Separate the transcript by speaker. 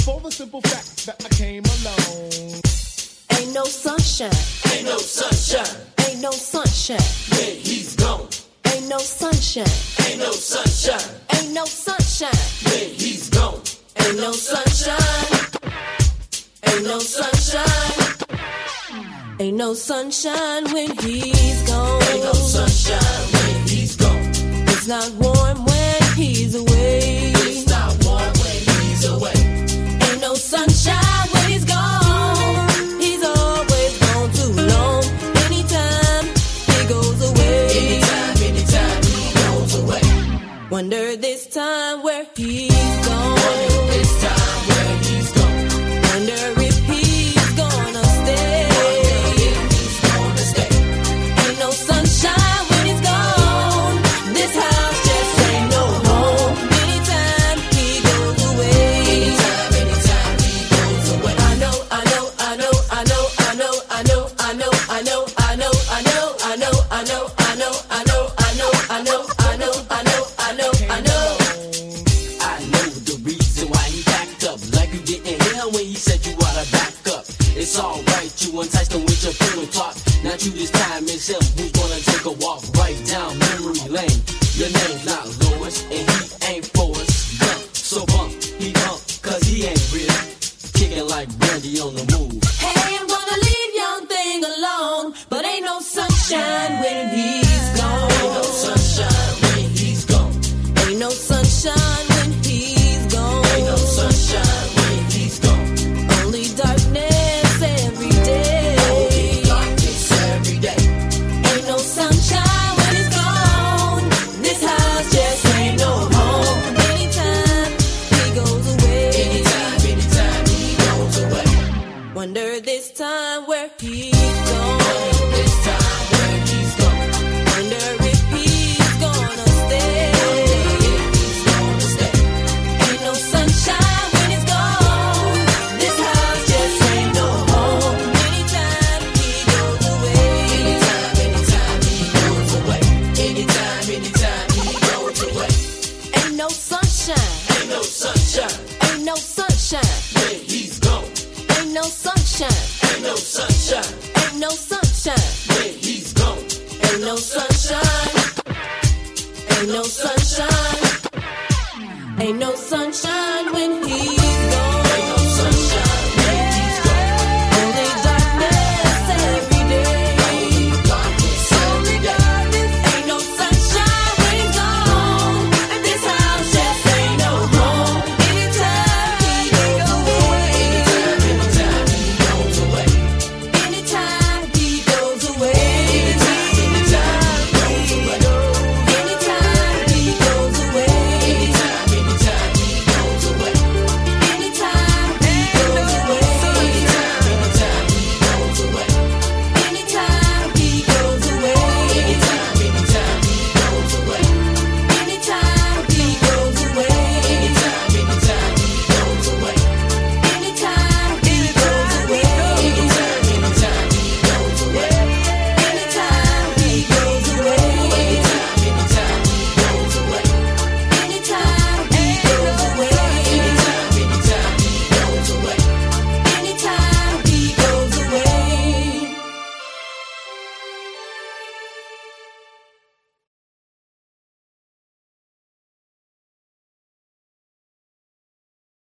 Speaker 1: for the simple fact that I came alone.
Speaker 2: Ain't no sunshine.
Speaker 3: Ain't no sunshine.
Speaker 2: Ain't no sunshine.
Speaker 3: When he's gone.
Speaker 2: Ain't no sunshine.
Speaker 3: Ain't no sunshine.
Speaker 2: Ain't no sunshine.
Speaker 3: When he's gone.
Speaker 2: Ain't no sunshine. Ain't no sunshine. Ain't no sunshine when he's gone.
Speaker 3: Ain't no sunshine when he's gone.
Speaker 2: It's not warm when he's away.
Speaker 3: It's not warm when he's away.
Speaker 2: Ain't no sunshine when he's gone. He's always gone too long. Anytime he goes away.
Speaker 3: Anytime he goes away.
Speaker 2: Wonder this time where he's gone.
Speaker 3: Wonder this time where he's gone.
Speaker 2: Wonder if he's gonna stay. Ain't no sunshine when he's gone. This house just ain't no home. Anytime he goes away.
Speaker 3: Anytime he goes away.
Speaker 2: I know, I know, I know, I know, I know, I know, I know, I know, I know, I know, I know, I know, I know, I know, I know, I know, I know, I know, I know, I know.
Speaker 3: I know the reason why he backed up. Like you didn't hear when he said you oughta back up. It's alright, you enticed him with your pillow talk. Not you this time, it's him who's gonna take a walk right down memory lane. Your name's not Lois, and he ain't Forrest Gump. So bump, he hump, cause he ain't real. Kicking like Brandy on the move.
Speaker 2: Hey, I'm gonna leave young thing alone, but ain't no sunshine when he's gone.
Speaker 3: Ain't no sunshine when he's gone.
Speaker 2: Ain't no sunshine when he's gone.
Speaker 3: Ain't no sunshine when he's gone.
Speaker 2: Only darkness every day.
Speaker 3: Only darkness every day.
Speaker 2: Ain't no sunshine when he's gone. This house just ain't no home. Anytime he goes away.
Speaker 3: Anytime he goes away.
Speaker 2: Wonder this time where he